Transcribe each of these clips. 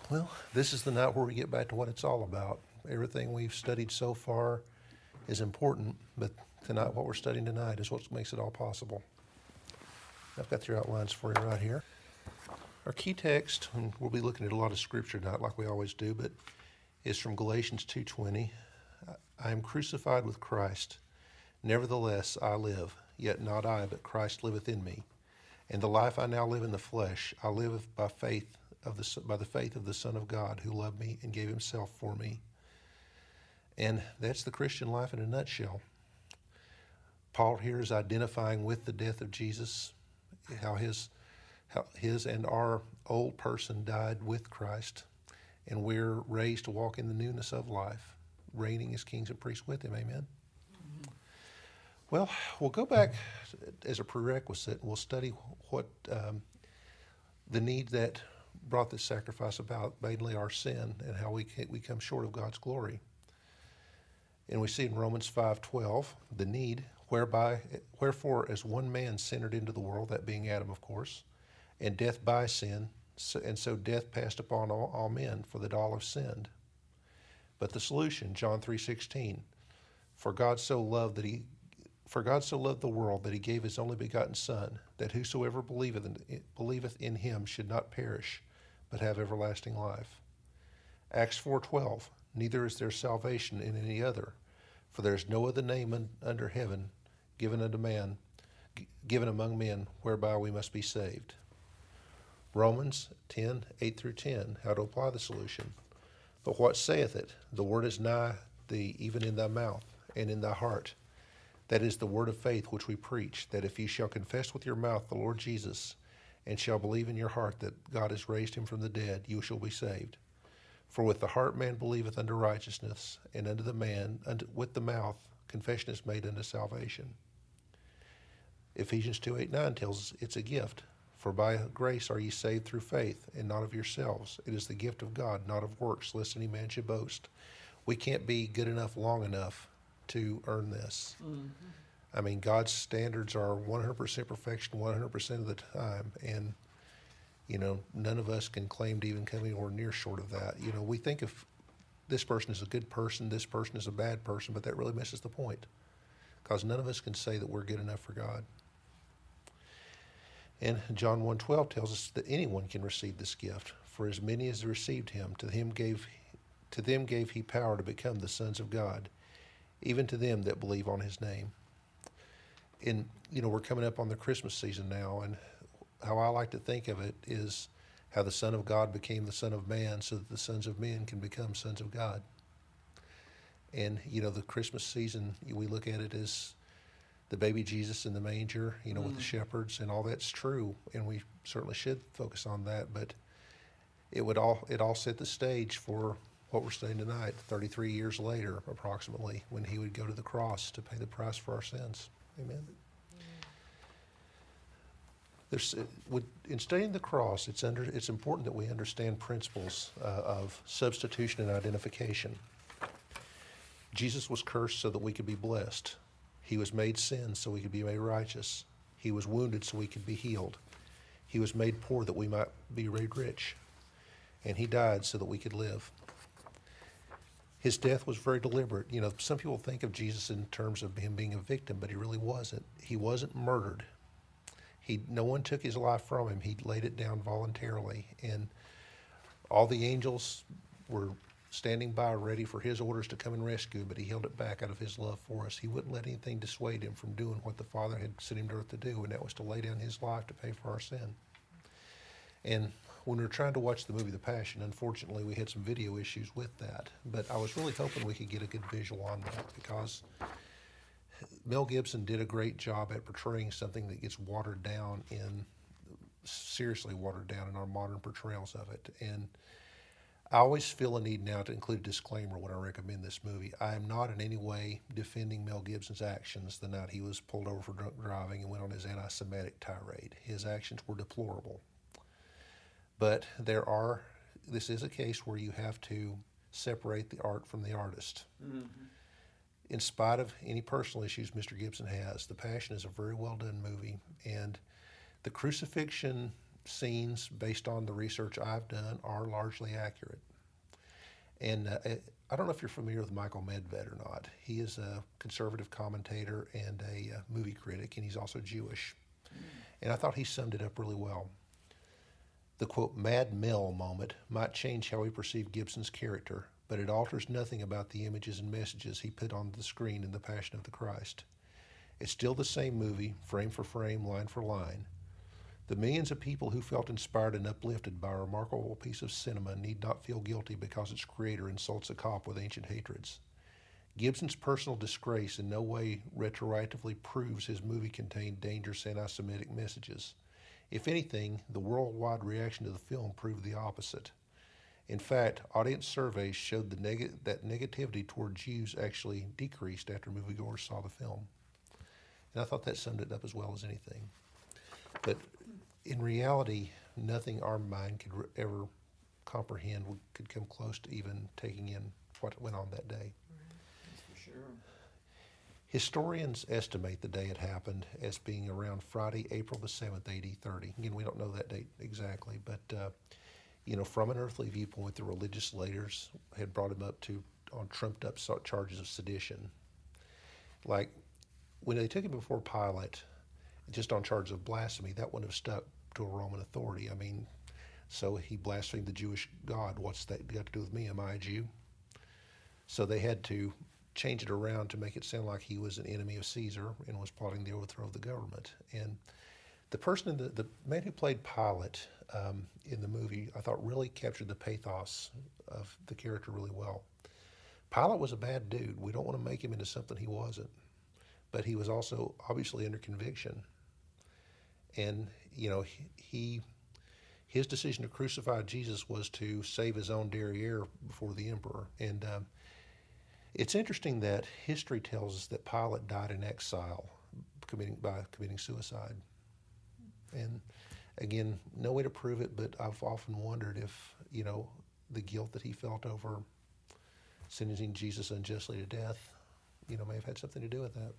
Well, this is the night where we get back to what it's all about. Everything we've studied so far is important, but tonight, what we're studying tonight is what makes it all possible. I've got your outlines for you right here. Our key text, and we'll be looking at a lot of scripture tonight like we always do, but is from Galatians 2:20. I am crucified with Christ. Nevertheless, I live, yet not I, but Christ liveth in me. And the life I now live in the flesh, I live by the faith of the Son of God, who loved me and gave himself for me. And that's the Christian life in a nutshell. Paul here is identifying with the death of Jesus, how his and our old person died with Christ, and we're raised to walk in the newness of life, reigning as kings and priests with him. Amen. Well, we'll go back as a prerequisite, and we'll study what the need that brought this sacrifice about, mainly our sin, and how we come short of God's glory. And we see in Romans 5:12 the need, wherefore as one man entered into the world, that being Adam, of course, and death by sin, and so death passed upon all men, for that all have sinned. But the solution, John 3:16, for God so loved the world that he gave his only begotten Son, that whosoever believeth in him should not perish, but have everlasting life. Acts 4:12, neither is there salvation in any other, for there is no other name under heaven given among men, whereby we must be saved. Romans 10:8-10, how to apply the solution. But what saith it? The word is nigh thee, even in thy mouth and in thy heart. That is the word of faith which we preach, that if ye shall confess with your mouth the Lord Jesus, and shall believe in your heart that God has raised him from the dead, you shall be saved. For with the heart man believeth unto righteousness, and with the mouth confession is made unto salvation. Ephesians 2:8-9 tells us it's a gift. For by grace are ye saved through faith, and not of yourselves. It is the gift of God, not of works, lest any man should boast. We can't be good enough long enough to earn this. Mm-hmm. I mean, God's standards are 100% perfection 100% of the time, and none of us can claim to even come anywhere near short of that. We think of this person is a good person, this person is a bad person, but that really misses the point, because none of us can say that we're good enough for God. And John 1:12 tells us that anyone can receive this gift. For as many as received him, to them gave he power to become the sons of God, even to them that believe on his name. And we're coming up on the Christmas season now, and how I like to think of it is how the Son of God became the Son of Man, so that the sons of men can become sons of God. And the Christmas season, we look at it as the baby Jesus in the manger, with the shepherds, and all that's true, and we certainly should focus on that. But it all set the stage for what we're studying tonight, 33 years later, approximately, when he would go to the cross to pay the price for our sins. Amen. In studying the cross, it's important that we understand principles of substitution and identification. Jesus was cursed so that we could be blessed. He was made sin so we could be made righteous. He was wounded so we could be healed. He was made poor that we might be made rich. And he died so that we could live. His death was very deliberate. Some people think of Jesus in terms of him being a victim, but he really wasn't. He wasn't murdered. No one took his life from him. He laid it down voluntarily. And all the angels were standing by ready for his orders to come and rescue, but he held it back out of his love for us. He wouldn't let anything dissuade him from doing what the Father had sent him to earth to do, and that was to lay down his life to pay for our sin. And when we were trying to watch the movie The Passion, unfortunately, we had some video issues with that. But I was really hoping we could get a good visual on that, because Mel Gibson did a great job at portraying something that gets seriously watered down in our modern portrayals of it. And I always feel a need now to include a disclaimer when I recommend this movie. I am not in any way defending Mel Gibson's actions the night he was pulled over for drunk driving and went on his anti-Semitic tirade. His actions were deplorable. But this is a case where you have to separate the art from the artist. Mm-hmm. In spite of any personal issues Mr. Gibson has, The Passion is a very well done movie, and the crucifixion scenes, based on the research I've done, are largely accurate. And I don't know if you're familiar with Michael Medved or not. He is a conservative commentator and a movie critic, and he's also Jewish. And I thought he summed it up really well. The, quote, Mad Mel moment might change how we perceive Gibson's character, but it alters nothing about the images and messages he put on the screen in The Passion of the Christ. It's still the same movie, frame for frame, line for line. The millions of people who felt inspired and uplifted by a remarkable piece of cinema need not feel guilty because its creator insults a cop with ancient hatreds. Gibson's personal disgrace in no way retroactively proves his movie contained dangerous anti-Semitic messages. If anything, the worldwide reaction to the film proved the opposite. In fact, audience surveys showed that negativity toward Jews actually decreased after moviegoers saw the film. And I thought that summed it up as well as anything. But in reality, nothing our mind could ever comprehend could come close to even taking in what went on that day. That's for sure. Historians estimate the day it happened as being around Friday, April the 7th, AD 30. Again, we don't know that date exactly, but from an earthly viewpoint, the religious leaders had brought him up on trumped up charges of sedition. Like when they took him before Pilate, just on charges of blasphemy, that wouldn't have stuck to a Roman authority. I mean, so he blasphemed the Jewish God. What's that got to do with me? Am I a Jew? So they had to change it around to make it sound like he was an enemy of Caesar and was plotting the overthrow of the government. And the person, the man who played Pilate in the movie, I thought really captured the pathos of the character really well. Pilate was a bad dude. We don't want to make him into something he wasn't. But he was also obviously under conviction. And, his decision to crucify Jesus was to save his own derriere before the emperor. And it's interesting that history tells us that Pilate died in exile by committing suicide. And again, no way to prove it, but I've often wondered if, the guilt that he felt over sentencing Jesus unjustly to death, may have had something to do with that.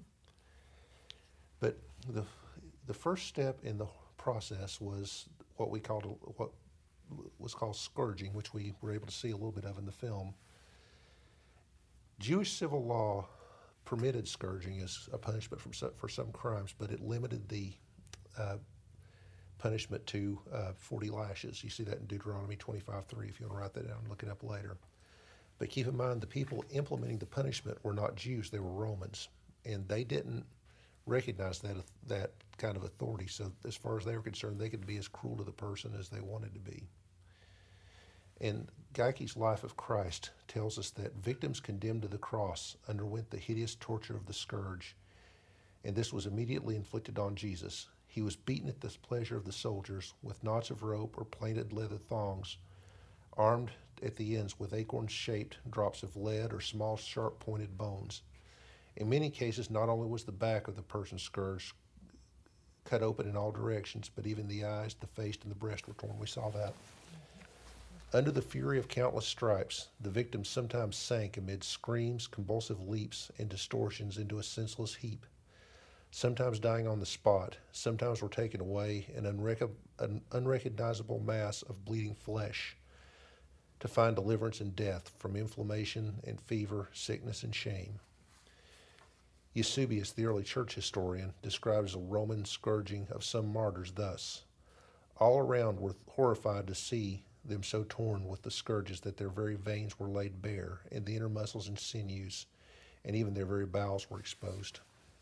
But the first step in the process was what was called scourging, which we were able to see a little bit of in the film. Jewish civil law permitted scourging as a punishment for some crimes, but it limited the punishment to 40 lashes. You see that in Deuteronomy 25:3 if you want to write that down and look it up later. But keep in mind, the people implementing the punishment were not Jews, they were Romans, and they didn't recognize that kind of authority. So as far as they were concerned, they could be as cruel to the person as they wanted to be. And Geiky's Life of Christ tells us that victims condemned to the cross underwent the hideous torture of the scourge, and this was immediately inflicted on Jesus. He was beaten at the pleasure of the soldiers with knots of rope or plaited leather thongs, armed at the ends with acorn-shaped drops of lead or small sharp-pointed bones. In many cases, not only was the back of the person scourged cut open in all directions, but even the eyes, the face, and the breast were torn. We saw that. Under the fury of countless stripes, the victims sometimes sank amid screams, convulsive leaps, and distortions into a senseless heap, sometimes dying on the spot, sometimes were taken away in an unrecognizable mass of bleeding flesh to find deliverance in death from inflammation and fever, sickness, and shame. Eusebius, the early church historian, describes the Roman scourging of some martyrs thus: all around were horrified to see them so torn with the scourges that their very veins were laid bare, and the inner muscles and sinews, and even their very bowels were exposed.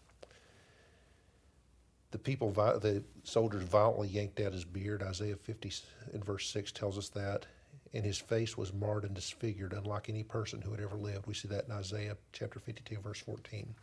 The soldiers violently yanked out his beard. Isaiah 50 in verse 6 tells us that. And his face was marred and disfigured, unlike any person who had ever lived. We see that in Isaiah chapter 52, verse 14.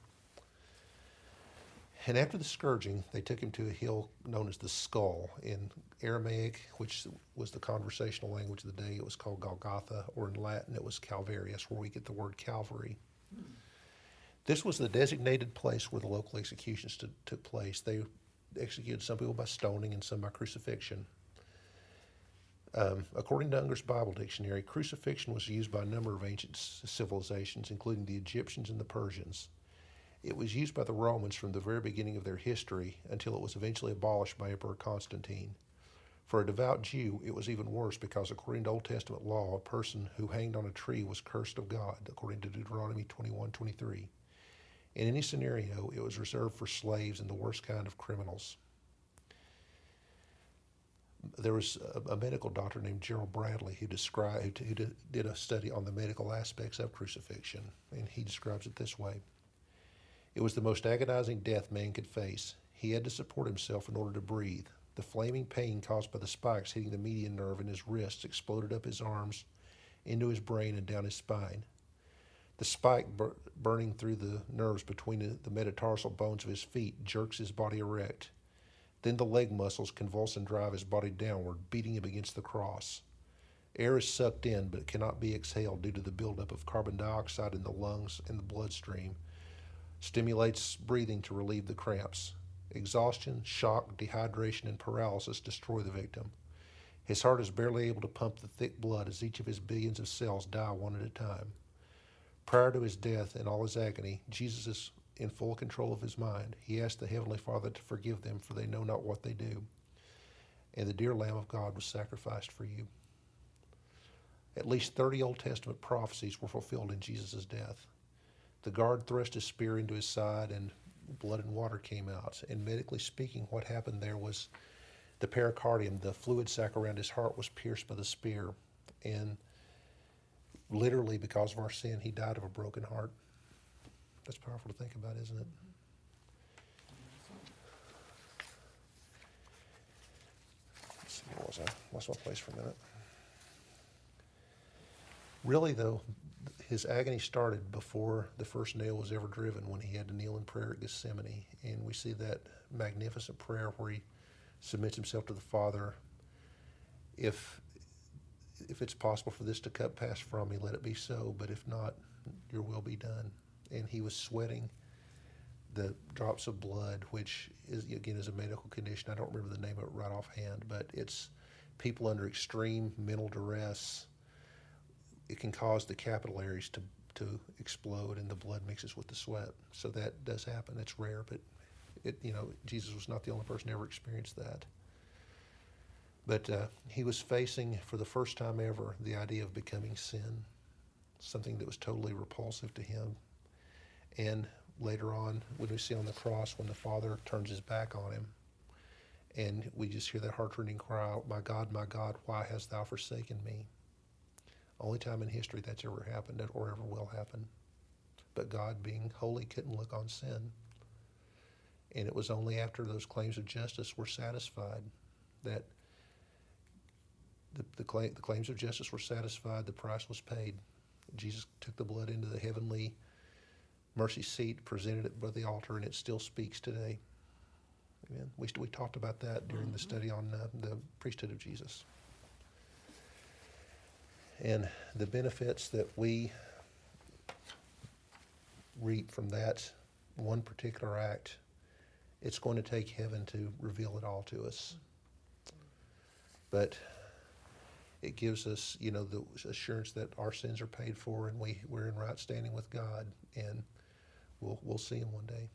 And after the scourging, they took him to a hill known as the Skull. In Aramaic, which was the conversational language of the day, it was called Golgotha, or in Latin, it was Calvarius, where we get the word Calvary. This was the designated place where the local executions took place. They executed some people by stoning and some by crucifixion. According to Unger's Bible Dictionary, crucifixion was used by a number of ancient civilizations, including the Egyptians and the Persians. It was used by the Romans from the very beginning of their history until it was eventually abolished by Emperor Constantine. For a devout Jew, it was even worse because according to Old Testament law, a person who hanged on a tree was cursed of God, according to Deuteronomy 21:23. In any scenario, it was reserved for slaves and the worst kind of criminals. There was a medical doctor named Gerald Bradley who did a study on the medical aspects of crucifixion, and he describes it this way. It was the most agonizing death man could face. He had to support himself in order to breathe. The flaming pain caused by the spikes hitting the median nerve in his wrists exploded up his arms, into his brain, and down his spine. The spike burning through the nerves between the metatarsal bones of his feet jerks his body erect. Then the leg muscles convulse and drive his body downward, beating him against the cross. Air is sucked in, but it cannot be exhaled due to the buildup of carbon dioxide in the lungs and the bloodstream. Stimulates breathing to relieve the cramps. Exhaustion, shock, dehydration, and paralysis destroy the victim. His heart is barely able to pump the thick blood as each of his billions of cells die one at a time. Prior to his death and all his agony, Jesus is in full control of his mind. He asked the Heavenly Father to forgive them, for they know not what they do. And the dear Lamb of God was sacrificed for you. At least 30 Old Testament prophecies were fulfilled in Jesus' death. The guard thrust his spear into his side, and blood and water came out. And medically speaking, what happened there was the pericardium, the fluid sac around his heart, was pierced by the spear. And literally, because of our sin, he died of a broken heart. That's powerful to think about, isn't it? Let's see, where was I? Lost my place for a minute. Really, though, his agony started before the first nail was ever driven, when he had to kneel in prayer at Gethsemane. And we see that magnificent prayer where he submits himself to the Father. If it's possible for this to cup pass from me, let it be so. But if not, your will be done. And he was sweating the drops of blood, which is, again, is a medical condition. I don't remember the name of it right offhand, but it's people under extreme mental duress. It can cause the capillaries to explode, and the blood mixes with the sweat. So that does happen. It's rare, but Jesus was not the only person who ever experienced that. But he was facing, for the first time ever, the idea of becoming sin, something that was totally repulsive to him. And later on, when we see on the cross, when the Father turns his back on him, and we just hear that heart-rending cry out, my God, why hast thou forsaken me? Only time in history that's ever happened or ever will happen. But God, being holy, couldn't look on sin. And it was only after those claims of justice were satisfied that the claims of justice were satisfied, the price was paid. Jesus took the blood into the heavenly mercy seat, presented it by the altar, and it still speaks today. Amen. We talked about that during the study on the priesthood of Jesus. And the benefits that we reap from that one particular act, it's going to take heaven to reveal it all to us. But it gives us, the assurance that our sins are paid for, and we're in right standing with God, and we'll see him one day.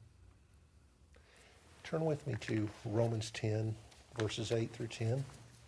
Turn with me to Romans 10, verses 8 through 10.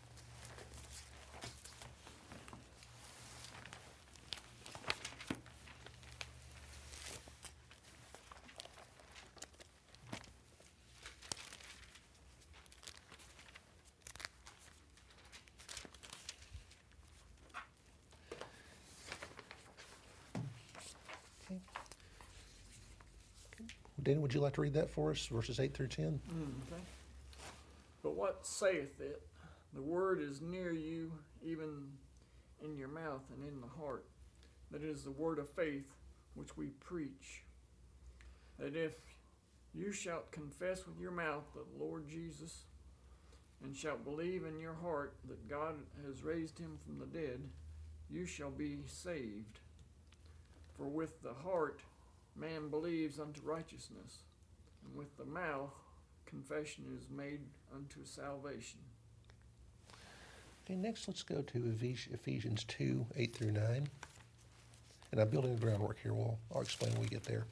Dan, would you like to read that for us, verses 8 through 10? Okay. But what saith it? The word is near you, even in your mouth and in the heart. That is the word of faith which we preach. That if you shalt confess with your mouth the Lord Jesus, and shalt believe in your heart that God has raised him from the dead, you shall be saved. For with the heart man believes unto righteousness, and with the mouth confession is made unto salvation. Okay, next let's go to Ephesians 2, 8 through 9. And I'm building the groundwork here. I'll explain when we get there.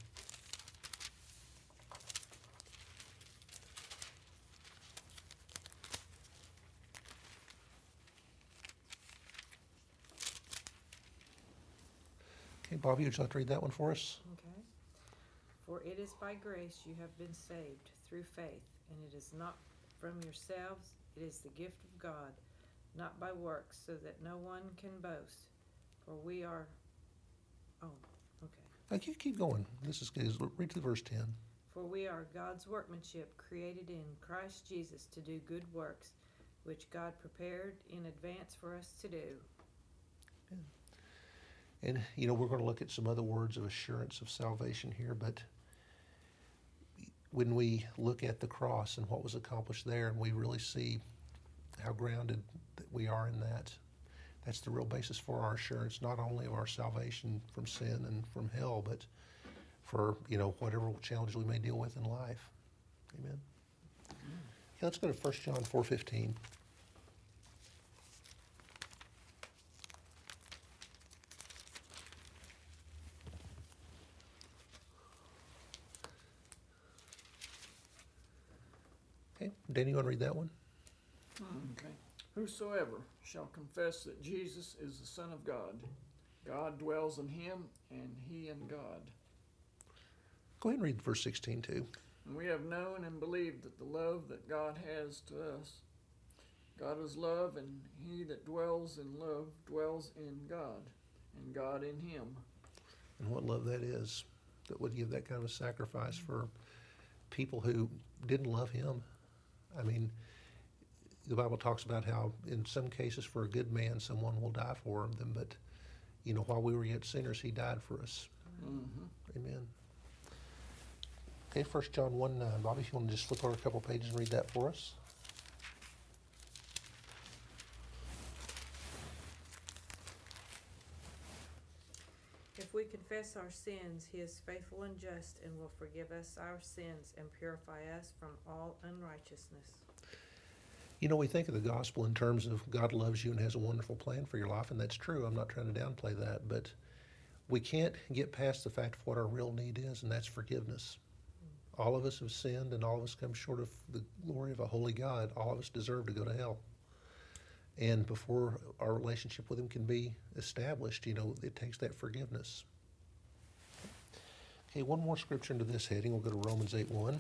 Okay, Bobby, would you like to read that one for us? Okay. For it is by grace you have been saved through faith, and it is not from yourselves, it is the gift of God, not by works, so that no one can boast. For we are, Now, you keep going. This is good. Read to verse 10. For we are God's workmanship, created in Christ Jesus to do good works, which God prepared in advance for us to do. And, we're going to look at some other words of assurance of salvation here, but when we look at the cross and what was accomplished there, and we really see how grounded that we are in that, that's the real basis for our assurance, not only of our salvation from sin and from hell, but for, whatever challenges we may deal with in life. Amen. Okay, let's go to 1 John 4:15. Okay, Danny, you want to read that one? Okay. Whosoever shall confess that Jesus is the Son of God, God dwells in him, and he in God. Go ahead and read verse 16 too. And we have known and believed that the love that God has to us, God is love, and he that dwells in love dwells in God, and God in him. And what love that is, that would give that kind of a sacrifice for people who didn't love him. I mean, the Bible talks about how in some cases for a good man, someone will die for them, but, while we were yet sinners, he died for us. Mm-hmm. Amen. Okay, 1 John 1:9. Bobby, if you want to just flip over a couple pages and read that for us. If we confess our sins, he is faithful and just and will forgive us our sins and purify us from all unrighteousness. We think of the gospel in terms of God loves you and has a wonderful plan for your life, and that's true. I'm not trying to downplay that, but we can't get past the fact of what our real need is, and that's forgiveness. All of us have sinned, and all of us come short of the glory of a holy God. All of us deserve to go to hell. And before our relationship with him can be established, it takes that forgiveness. Okay, one more scripture into this heading. We'll go to Romans 8:1.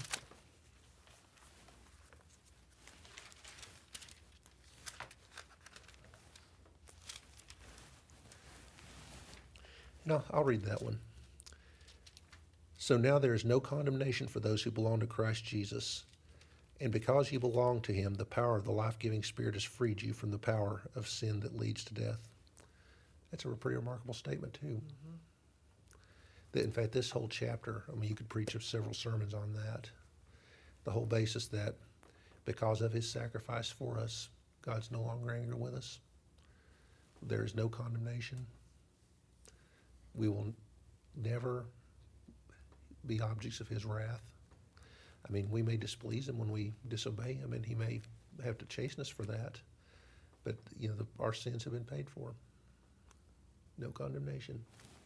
No, I'll read that one. So now there is no condemnation for those who belong to Christ Jesus. And because you belong to him, the power of the life-giving Spirit has freed you from the power of sin that leads to death. That's a pretty remarkable statement, too. Mm-hmm. That, in fact, this whole chapter, you could preach several sermons on that. The whole basis that because of his sacrifice for us, God's no longer angry with us. There is no condemnation. We will never be objects of his wrath. We may displease him when we disobey him, and he may have to chasten us for that. But, our sins have been paid for. No condemnation.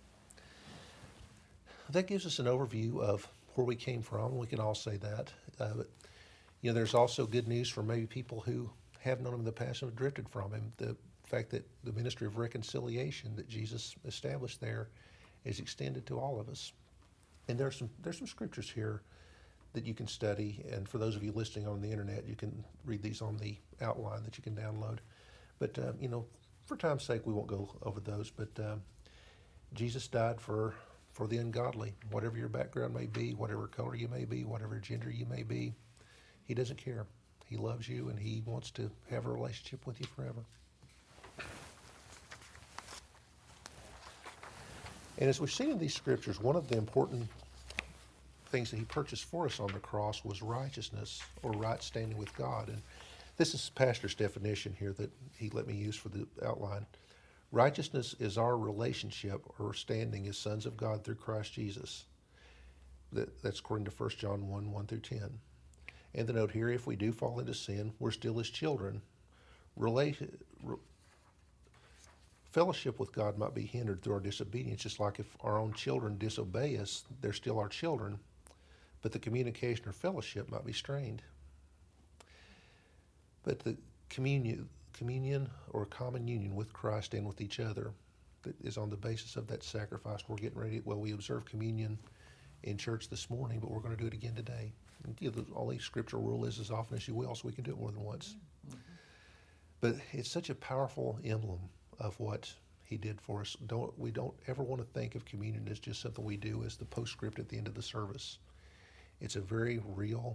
That gives us an overview of where we came from. We can all say that. But, there's also good news for maybe people who have known him in the past and have drifted from him. The fact that the ministry of reconciliation that Jesus established there is extended to all of us. And there's some scriptures here that you can study, and for those of you listening on the internet, you can read these on the outline that you can download. But, for time's sake, we won't go over those, but Jesus died for the ungodly. Whatever your background may be, whatever color you may be, whatever gender you may be, he doesn't care. He loves you, and he wants to have a relationship with you forever. And as we've seen in these scriptures, one of the important things that he purchased for us on the cross was righteousness, or right standing with God. And this is Pastor's definition here that he let me use for the outline. Righteousness is our relationship or standing as sons of God through Christ Jesus. That's according to 1 John 1:1-10. And the note here, if we do fall into sin, we're still his children. Fellowship with God might be hindered through our disobedience, just like if our own children disobey us, they're still our children, but the communication or fellowship might be strained. But the communion or common union with Christ and with each other, that is on the basis of that sacrifice. We're getting ready. Well, we observed communion in church this morning, but we're going to do it again today. And, the only scriptural rule is as often as you will, so we can do it more than once. But it's such a powerful emblem of what he did for us. We don't ever want to think of communion as just something we do as the postscript at the end of the service. It's a very real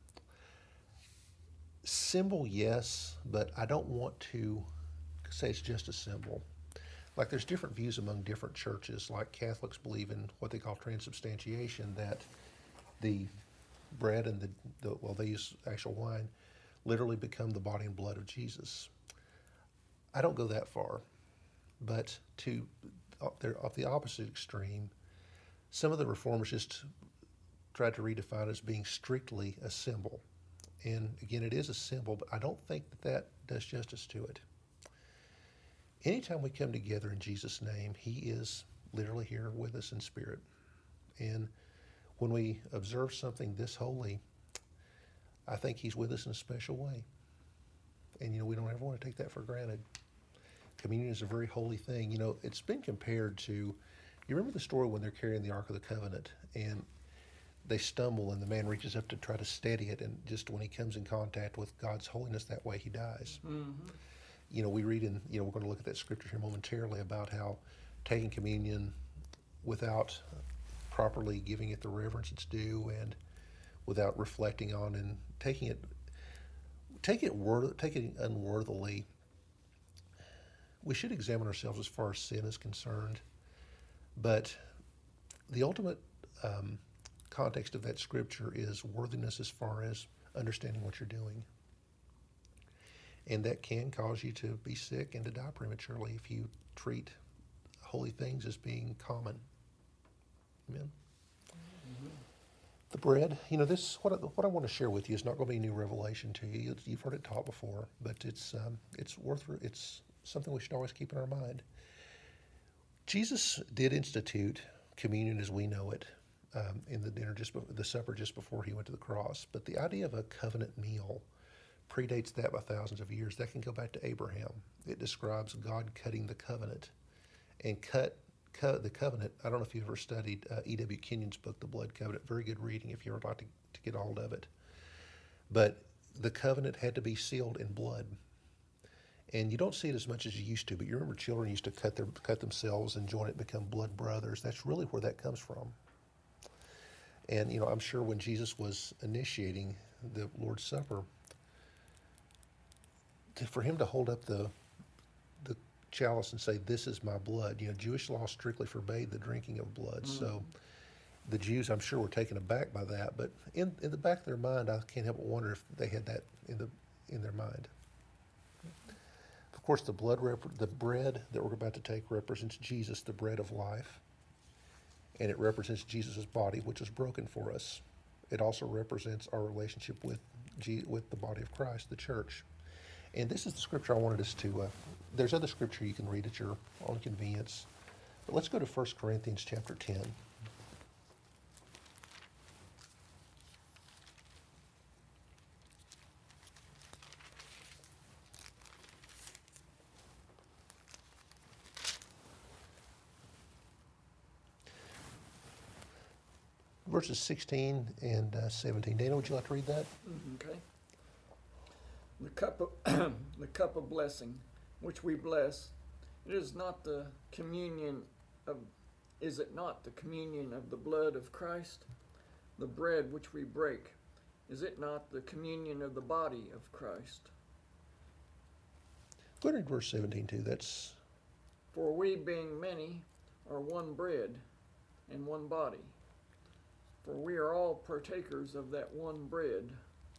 symbol, yes, but I don't want to say it's just a symbol. Like there's different views among different churches. Like Catholics believe in what they call transubstantiation, that the bread and they use actual wine, literally become the body and blood of Jesus. I don't go that far, but they're off the opposite extreme. Some of the reformers just tried to redefine it as being strictly a symbol. And again, it is a symbol, but I don't think that does justice to it. Anytime we come together in Jesus' name, he is literally here with us in spirit. And when we observe something this holy, I think he's with us in a special way. And, we don't ever want to take that for granted. Communion is a very holy thing. It's been compared to, you remember the story when they're carrying the Ark of the Covenant and they stumble and the man reaches up to try to steady it, and just when he comes in contact with God's holiness that way, he dies. Mm-hmm. We read in, we're going to look at that scripture here momentarily about how taking communion without properly giving it the reverence it's due and without reflecting on and taking it unworthily, we should examine ourselves as far as sin is concerned. But the ultimate context of that scripture is worthiness as far as understanding what you're doing. And that can cause you to be sick and to die prematurely if you treat holy things as being common. Amen. Mm-hmm. The bread, this what I want to share with you is not going to be new revelation to you. You've heard it taught before, but it's something we should always keep in our mind. Jesus did institute communion as we know it in the supper just before he went to the cross. But the idea of a covenant meal predates that by thousands of years. That can go back to Abraham. It describes God cutting the covenant, and cut the covenant. I don't know if you've ever studied E.W. Kenyon's book, The Blood Covenant. Very good reading if you ever like to get a hold of it. But the covenant had to be sealed in blood. And you don't see it as much as you used to, but you remember children used to cut themselves and join it, become blood brothers. That's really where that comes from. And, I'm sure when Jesus was initiating the Lord's Supper, for him to hold up the chalice and say, "This is my blood," Jewish law strictly forbade the drinking of blood. So the Jews, I'm sure, were taken aback by that. But in the back of their mind, I can't help but wonder if they had that in their mind. Of course, the bread that we're about to take represents Jesus, the bread of life. And it represents Jesus' body, which was broken for us. It also represents our relationship with the body of Christ, the church. And this is the scripture I wanted us to, there's other scripture you can read at your own convenience. But let's go to 1 Corinthians chapter 10. Verses 16 and 17. Dana, would you like to read that? Okay. The cup of blessing, which we bless, is it not the communion of the blood of Christ? The bread which we break, is it not the communion of the body of Christ? Go ahead and read verse 17 too. That's For we being many are one bread and one body. For we are all partakers of that one bread.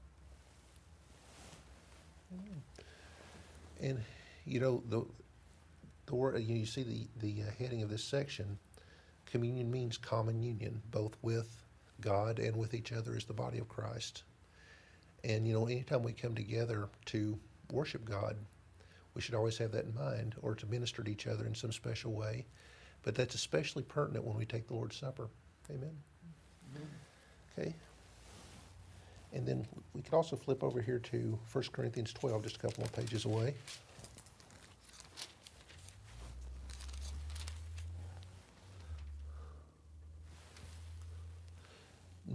And the word, you see the heading of this section. Communion means common union, both with God and with each other as the body of Christ. And anytime we come together to worship God, we should always have that in mind, or to minister to each other in some special way. But that's especially pertinent when we take the Lord's Supper. Amen. Okay. And then we could also flip over here to 1 Corinthians 12, just a couple more pages away.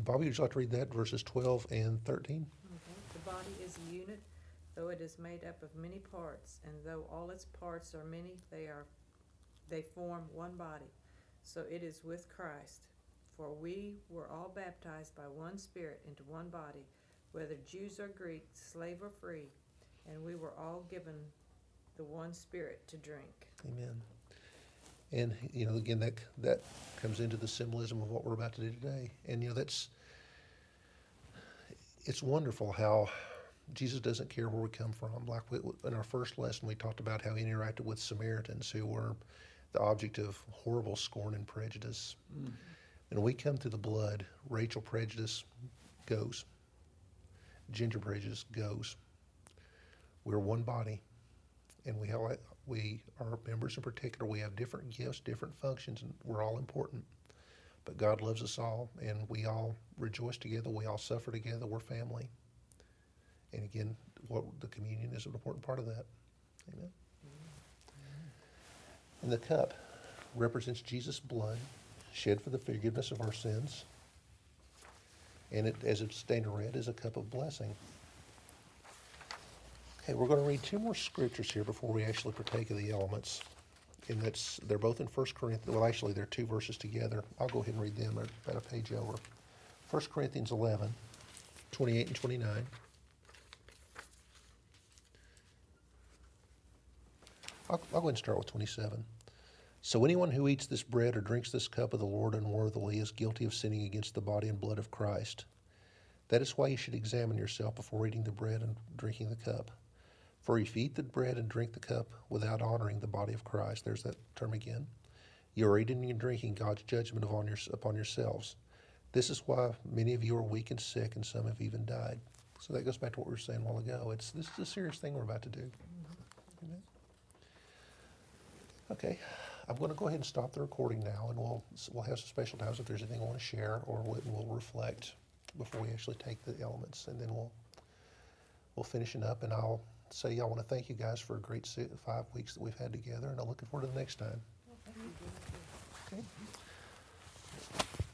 Bobby, would you like to read that, verses 12 and 13? Okay. The body is a unit, though it is made up of many parts, and though all its parts are many, they form one body. So it is with Christ. For we were all baptized by one Spirit into one body, whether Jews or Greeks, slave or free, and we were all given the one Spirit to drink. Amen. And, again, that comes into the symbolism of what we're about to do today. And, it's wonderful how Jesus doesn't care where we come from. Like in our first lesson, we talked about how he interacted with Samaritans who were the object of horrible scorn and prejudice. Mm. And we come through the blood. Rachel prejudice goes. Ginger prejudice goes. We're one body. And we are members in particular. We have different gifts, different functions, and we're all important. But God loves us all, and we all rejoice together. We all suffer together. We're family. And again, the communion is an important part of that. Amen. And the cup represents Jesus' blood shed for the forgiveness of our sins. And it, as it's stained red, is a cup of blessing. Okay, we're going to read two more scriptures here before we actually partake of the elements. And they're both in 1 Corinthians. Well, actually, they're two verses together. I'll go ahead and read them. They're about a page over. 1 Corinthians 11, 28 and 29. I'll go ahead and start with 27. So anyone who eats this bread or drinks this cup of the Lord unworthily is guilty of sinning against the body and blood of Christ. That is why you should examine yourself before eating the bread and drinking the cup. For if you eat the bread and drink the cup without honoring the body of Christ, there's that term again, you are eating and drinking God's judgment upon yourselves. This is why many of you are weak and sick, and some have even died. So that goes back to what we were saying a while ago. This is a serious thing we're about to do. Amen. Okay, I'm going to go ahead and stop the recording now, and we'll have some special times if there's anything I want to share, or we'll reflect before we actually take the elements, and then we'll finish it up, and I'll say I want to thank you guys for a great 5 weeks that we've had together, and I'm looking forward to the next time. Well, thank you. Okay.